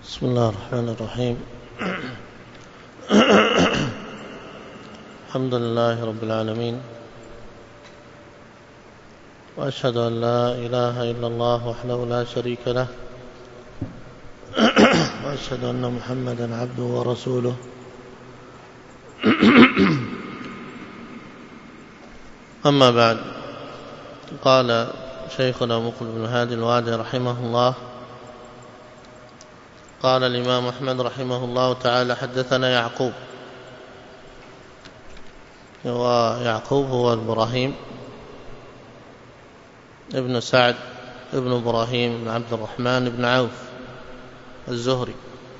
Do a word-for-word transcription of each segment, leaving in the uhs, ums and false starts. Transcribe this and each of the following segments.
بسم الله الرحمن الرحيم. الحمد لله رب العالمين، وأشهد أن لا إله إلا الله وحده لا شريك له، وأشهد أن محمدا عبده ورسوله. أما بعد، قال شيخنا مقبل بن هادي الوادي رحمه الله: قال الإمام أحمد رحمه الله تعالى: حدثنا يعقوب. ويعقوب هو إبراهيم ابن سعد ابن إبراهيم بن عبد الرحمن بن عوف الزهري.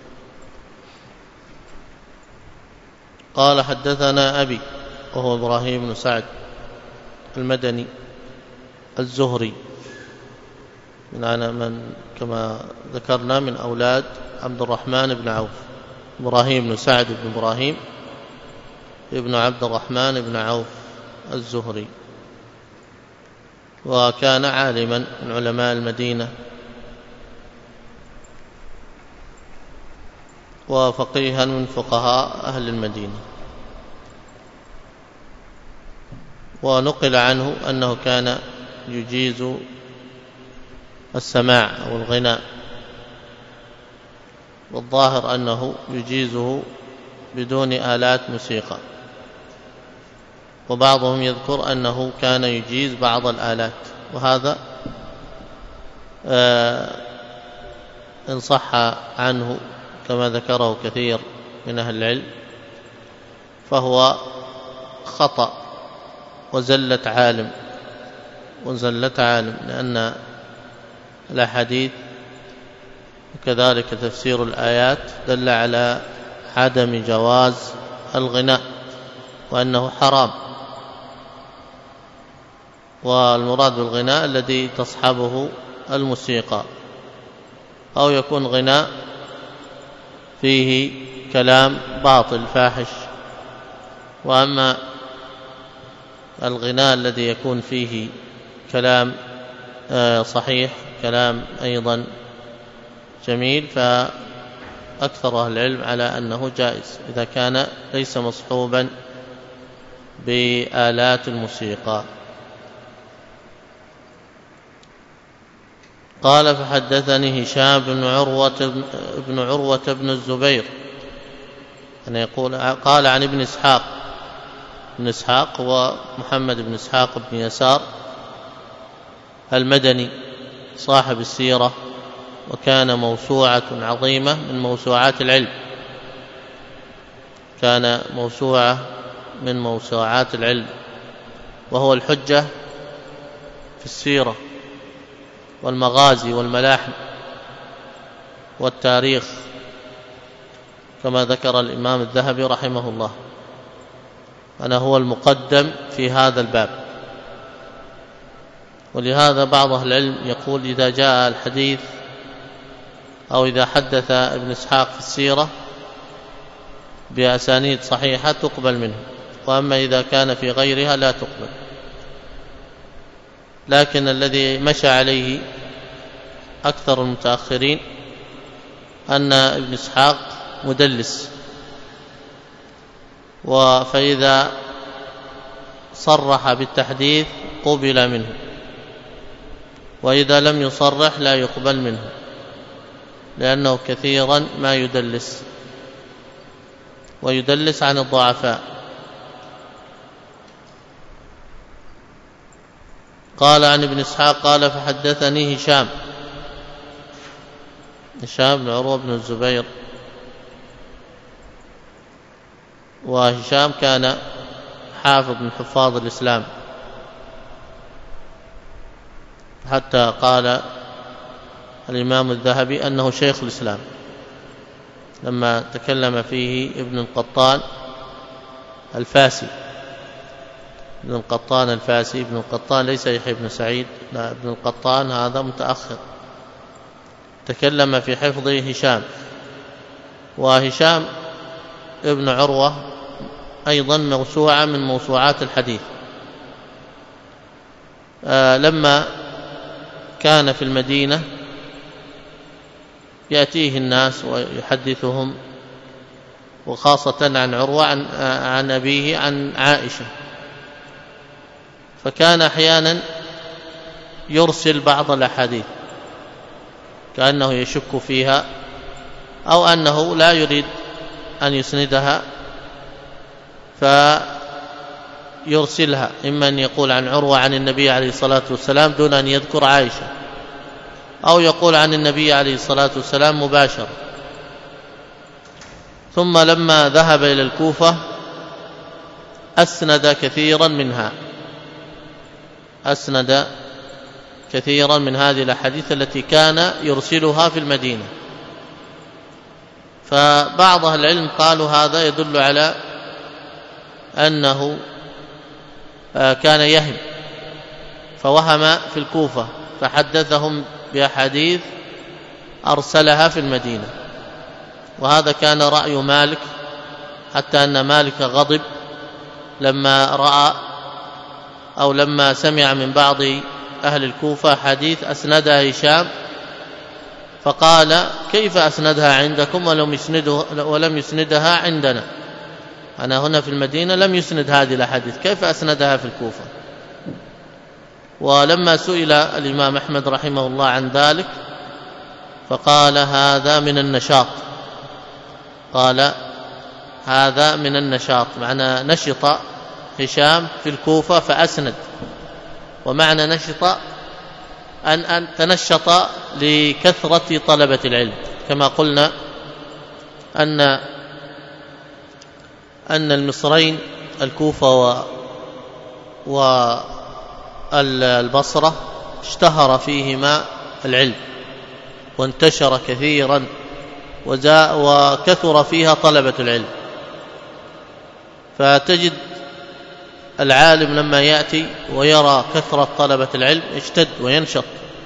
قال: حدثنا أبي، وهو إبراهيم بن سعد المدني الزهري، من أنا من كما ذكرنا من أولاد عبد الرحمن بن عوف. إبراهيم بن سعد بن إبراهيم ابن عبد الرحمن بن عوف الزهري، وكان عالما من علماء المدينة، وفقيها من فقهاء أهل المدينة. ونقل عنه أنه كان يجيز السماع أو الغناء، والظاهر أنه يجيزه بدون آلات موسيقى، وبعضهم يذكر أنه كان يجيز بعض الآلات، وهذا آه إن صح عنه كما ذكره كثير من أهل العلم فهو خطأ وزلة عالم وزلة عالم، لأن الأحاديث وكذلك تفسير الآيات دل على عدم جواز الغناء وأنه حرام، والمراد بالغناء الذي تصحبه الموسيقى، أو يكون غناء فيه كلام باطل فاحش. وأما الغناء الذي يكون فيه كلام صحيح، كلام أيضا جميل، فأكثر أهل العلم على أنه جائز إذا كان ليس مصحوبا بآلات الموسيقى. قال: فحدثني هشام بن عروة بن عروة بن الزبير، أنا يقول قال عن ابن إسحاق. ابن إسحاق هو محمد بن إسحاق بن يسار المدني صاحب السيرة، وكان موسوعة عظيمة من موسوعات العلم، كان موسوعة من موسوعات العلم، وهو الحجة في السيرة والمغازي والملاحم والتاريخ، كما ذكر الإمام الذهبي رحمه الله، أنا هو المقدم في هذا الباب. ولهذا بعض أهل العلم يقول إذا جاء الحديث أو إذا حدث ابن إسحاق في السيرة بأسانيد صحيحة تقبل منه، وأما إذا كان في غيرها لا تقبل. لكن الذي مشى عليه أكثر المتأخرين أن ابن إسحاق مدلس، فإذا صرح بالتحديث قبل منه، وإذا لم يصرح لا يقبل منه، لأنه كثيرا ما يدلس ويدلس عن الضعفاء. قال عن ابن إسحاق قال: فحدثني هشام هشام بن عروة بن الزبير، وهشام كان حافظ من حفاظ الإسلام، حتى قال الإمام الذهبي أنه شيخ الإسلام لما تكلم فيه ابن القطان الفاسي. ابن القطان الفاسي، ابن القطان ليس يحيى بن سعيد، لا، ابن القطان هذا متأخر، تكلم في حفظه هشام. وهشام ابن عروة أيضا موسوعة من موسوعات الحديث. آه لما كان في المدينة يأتيه الناس ويحدثهم، وخاصة عن عروة عن, عن أبيه عن عائشة، فكان أحيانا يرسل بعض الأحاديث كأنه يشك فيها أو أنه لا يريد أن يسندها فيرسلها، إما أن يقول عن عروة عن النبي عليه الصلاة والسلام دون أن يذكر عائشة، أو يقول عن النبي عليه الصلاة والسلام مباشرة. ثم لما ذهب إلى الكوفة أسند كثيرا منها أسند كثيرا من هذه الأحاديث التي كان يرسلها في المدينة. فبعض أهل العلم قالوا هذا يدل على أنه كان يهم، فوهم في الكوفة فحدثهم بأحاديث أرسلها في المدينة، وهذا كان رأي مالك، حتى أن مالك غضب لما رأى أو لما سمع من بعض أهل الكوفة حديث أسندها هشام، فقال كيف أسندها عندكم ولم يسندها, ولم يسندها عندنا؟ أنا هنا في المدينة لم يسند هذه الأحاديث، كيف أسندها في الكوفة؟ ولما سئل الإمام أحمد رحمه الله عن ذلك فقال هذا من النشاط، قال هذا من النشاط، معنى نشط هشام في الكوفة فأسند، ومعنى نشط أن, أن تنشط لكثرة طلبة العلم، كما قلنا أن أن المصرين الكوفة والبصرة اشتهر فيهما العلم وانتشر كثيرا وكثر فيها طلبة العلم، فتجد العالم لما يأتي ويرى كثرة طلبة العلم اشتد وينشط.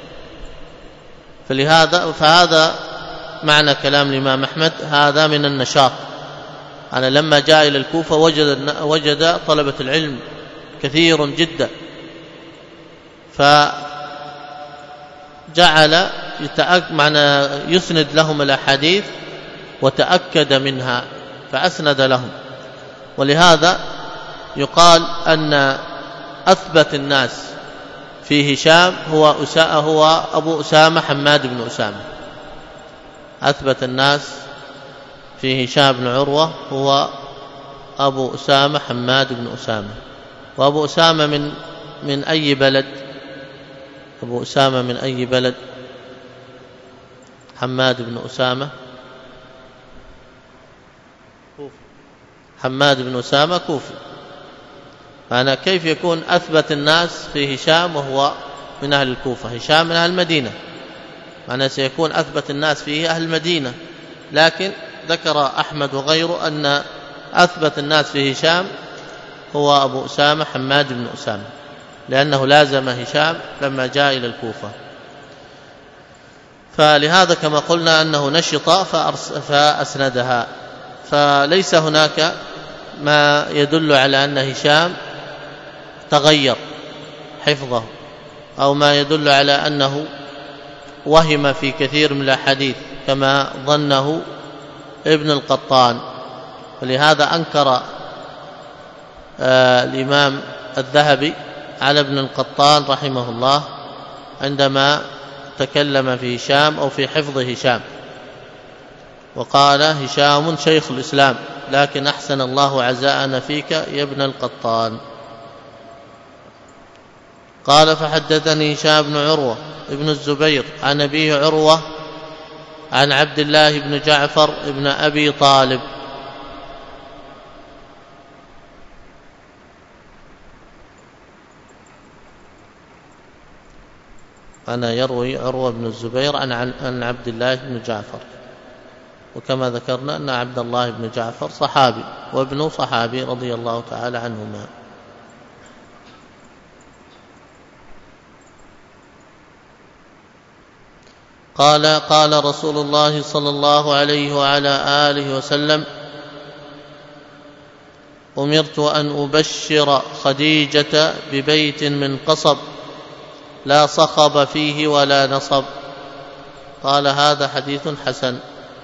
فلهذا فهذا معنى كلام الإمام أحمد، هذا من النشاط. أنا لما جاء إلى الكوفة وجد, وجد طلبة العلم كثير جدا، فجعل معنى يسند لهم الأحاديث وتأكد منها فأسند لهم. ولهذا يقال أن أثبت الناس في هشام هو, هو أبو أسامة حماد بن أسامة. أثبت الناس في هشام بن عروة هو أبو أسامة حماد بن أسامة. وأبو أسامة من من أي بلد؟ أبو أسامة من أي بلد؟ حماد بن أسامة كوفي. حماد بن أسامة كوفي. فأنا كيف يكون أثبت الناس في هشام وهو من أهل الكوفة؟ هشام من أهل المدينة، معناه سيكون أثبت الناس فيه أهل المدينة، لكن ذكر أحمد وغيره أن أثبت الناس في هشام هو أبو أسامة حماد بن أسامة، لأنه لازم هشام لما جاء إلى الكوفة. فلهذا كما قلنا أنه نشط فأسندها، فليس هناك ما يدل على أن هشام تغير حفظه أو ما يدل على أنه وهم في كثير من الأحاديث كما ظنه ابن القطان. ولهذا أنكر آه الإمام الذهبي على ابن القطان رحمه الله عندما تكلم في هشام أو في حفظ هشام، وقال هشام شيخ الإسلام لكن أحسن الله عزاءنا فيك يا ابن القطان. قال فحدثني هشام بن عروة ابن الزبير عن أبيه عروة عن عبد الله بن جعفر ابن أبي طالب أنا يروي عروة بن الزبير عن عن عبد الله بن جعفر، وكما ذكرنا أن عبد الله بن جعفر صحابي وابنه صحابي رضي الله تعالى عنهما. قال قال رسول الله صلى الله عليه وعلى آله وسلم أمرت أن أبشر خديجة ببيت من قصب لا صخب فيه ولا نصب قال هذا حديث حسن.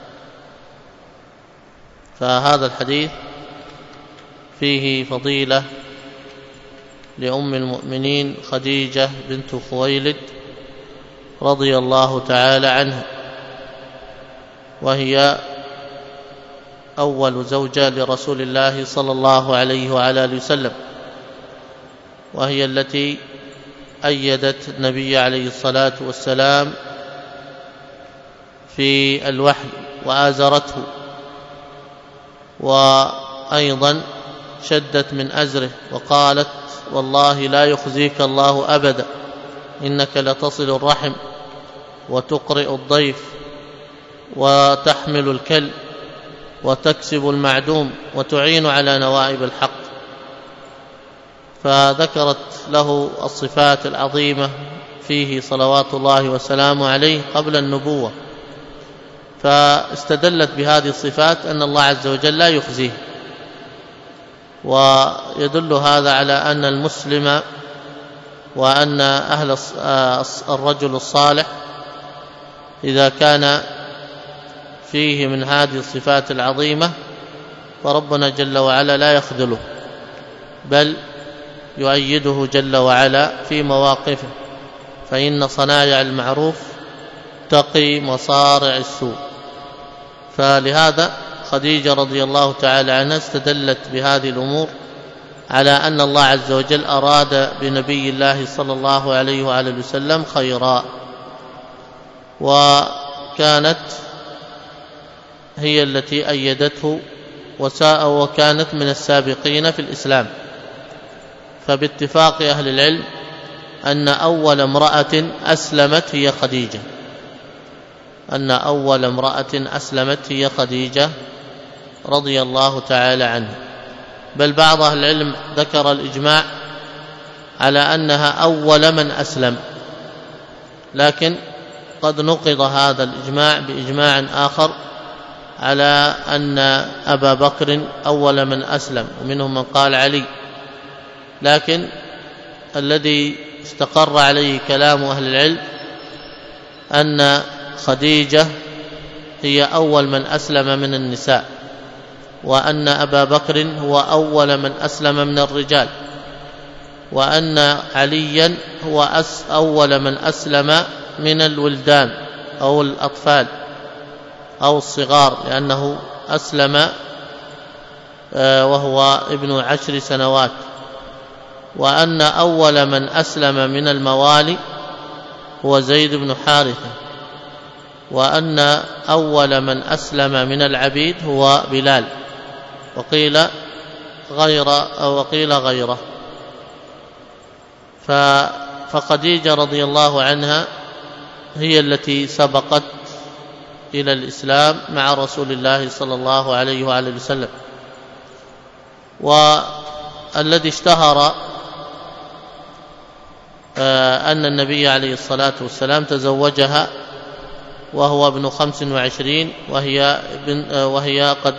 فهذا الحديث فيه فضيلة لأم المؤمنين خديجة بنت خويلد رضي الله تعالى عنها، وهي أول زوجة لرسول الله صلى الله عليه وعلى آله وسلم، وهي التي أيدت النبي عليه الصلاة والسلام في الوحي وآزرته، وأيضا شدت من أزره وقالت والله لا يخزيك الله أبدا، إنك لتصل الرحم وتقرئ الضيف وتحمل الكل وتكسب المعدوم وتعين على نوائب الحق. فذكرت له الصفات العظيمة فيه صلوات الله وسلامه عليه قبل النبوة، فاستدلت بهذه الصفات أن الله عز وجل لا يخزيه. ويدل هذا على أن المسلم وأن أهل الرجل الصالح إذا كان فيه من هذه الصفات العظيمة فربنا جل وعلا لا يخذله، بل يؤيده جل وعلا في مواقفه، فإن صنائع المعروف تقي مصارع السوء. فلهذا خديجة رضي الله تعالى عنها استدلت بهذه الأمور على أن الله عز وجل أراد بنبي الله صلى الله عليه وآله وسلم خيرا، وكانت هي التي أيدته وساء وكانت من السابقين في الإسلام. فباتفاق أهل العلم أن أول امرأة أسلمت هي خديجة، أن أول امرأة أسلمت هي خديجة رضي الله تعالى عنها، بل بعض أهل العلم ذكر الإجماع على أنها أول من أسلم، لكن قد نقض هذا الإجماع بإجماع آخر على أن أبا بكر أول من أسلم، ومنهم من قال علي، لكن الذي استقر عليه كلام أهل العلم أن خديجة هي أول من أسلم من النساء، وأن أبا بكر هو أول من أسلم من الرجال، وأن عليا هو أول من أسلم من الولدان أو الأطفال أو الصغار، لأنه أسلم وهو ابن عشر سنوات، وأن أول من أسلم من الموالي هو زيد بن حارثة، وأن أول من أسلم من العبيد هو بلال، وقيل غير أو وقيل غيره. فخديجة رضي الله عنها هي التي سبقت إلى الإسلام مع رسول الله صلى الله عليه وآله وسلم. والذي اشتهر أن النبي عليه الصلاة والسلام تزوجها وهو ابن خمس وعشرين، وهي, وهي قد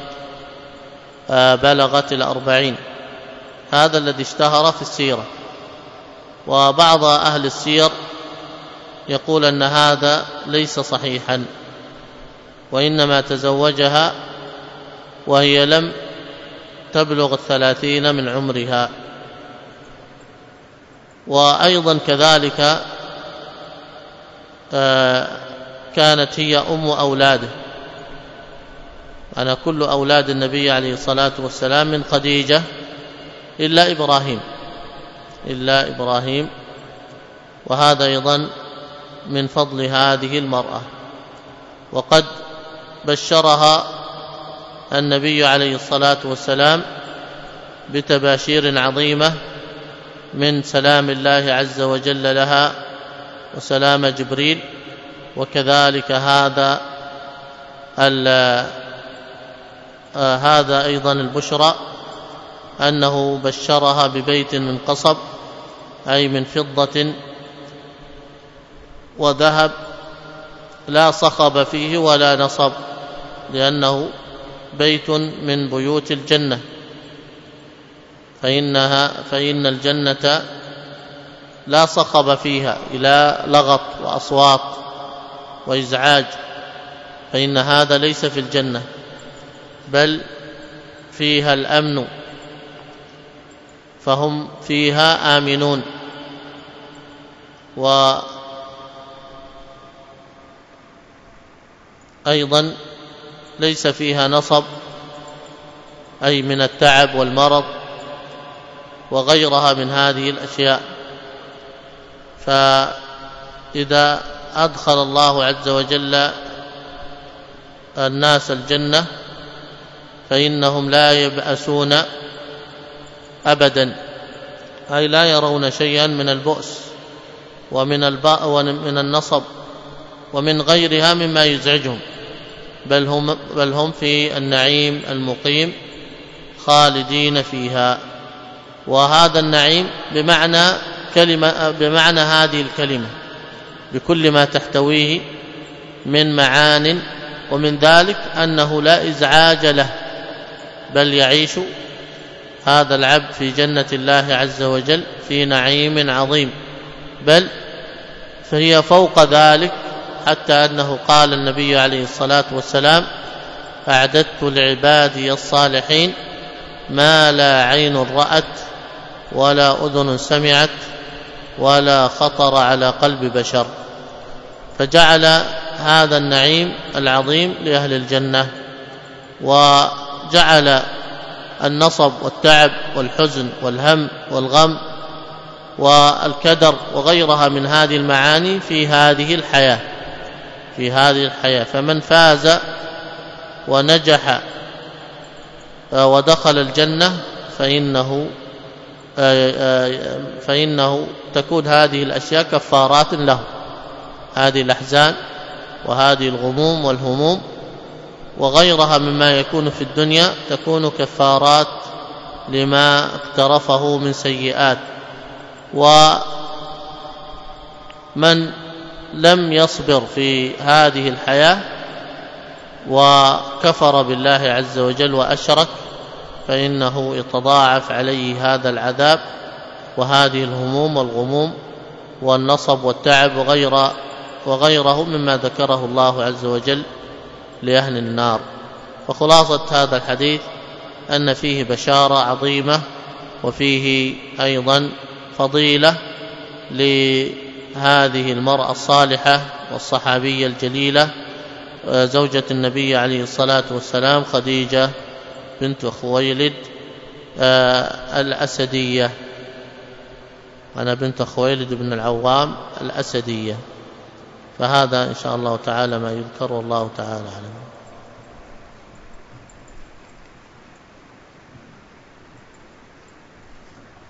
بلغت الأربعين، هذا الذي اشتهر في السيرة. وبعض أهل السير يقول أن هذا ليس صحيحا، وإنما تزوجها وهي لم تبلغ الثلاثين من عمرها. وأيضا كذلك كانت هي أم أولاده، أنا كل أولاد النبي عليه الصلاة والسلام من خديجة إلا إبراهيم إلا إبراهيم وهذا أيضا من فضل هذه المرأة. وقد بشرها النبي عليه الصلاة والسلام بتباشير عظيمة من سلام الله عز وجل لها وسلام جبريل، وكذلك هذا آه هذا أيضا البشرى أنه بشرها ببيت من قصب، أي من فضة وذهب، لا صخب فيه ولا نصب، لأنه بيت من بيوت الجنة، فإنها فإن الجنة لا صخب فيها إلى لغط وأصوات وإزعاج، فإن هذا ليس في الجنة، بل فيها الأمن، فهم فيها آمنون. وأيضا ليس فيها نصب، أي من التعب والمرض وغيرها من هذه الأشياء. فإذا أدخل الله عز وجل الناس الجنة فإنهم لا يبأسون أبدا، أي لا يرون شيئا من البؤس ومن الباء ومن النصب ومن غيرها مما يزعجهم، بل هم, بل هم في النعيم المقيم خالدين فيها. وهذا النعيم بمعنى كلمة بمعنى هذه الكلمة بكل ما تحتويه من معان، ومن ذلك أنه لا إزعاج له، بل يعيش هذا العبد في جنة الله عز وجل في نعيم عظيم، بل فهي فوق ذلك، حتى أنه قال النبي عليه الصلاة والسلام: أعددت لعبادي الصالحين ما لا عين رأت ولا أذن سمعت ولا خطر على قلب بشر. فجعل هذا النعيم العظيم لأهل الجنة، وجعل النصب والتعب والحزن والهم والغم والكدر وغيرها من هذه المعاني في هذه الحياة في هذه الحياة فمن فاز ونجح ودخل الجنة فإنه فإنه تكون هذه الأشياء كفارات له، هذه الأحزان وهذه الغموم والهموم وغيرها مما يكون في الدنيا تكون كفارات لما اقترفه من سيئات. ومن لم يصبر في هذه الحياة وكفر بالله عز وجل وأشرك فإنه يتضاعف عليه هذا العذاب وهذه الهموم والغموم والنصب والتعب وغير وغيره مما ذكره الله عز وجل لأهل النار. وخلاصة هذا الحديث أن فيه بشارة عظيمة، وفيه أيضا فضيلة لهذه المرأة الصالحة والصحابية الجليلة زوجة النبي عليه الصلاة والسلام خديجة بنت خويلد الأسدية، أنا بنت خويلد بن العوام الأسدية. فهذا إن شاء الله تعالى ما يذكر، والله تعالى أعلم.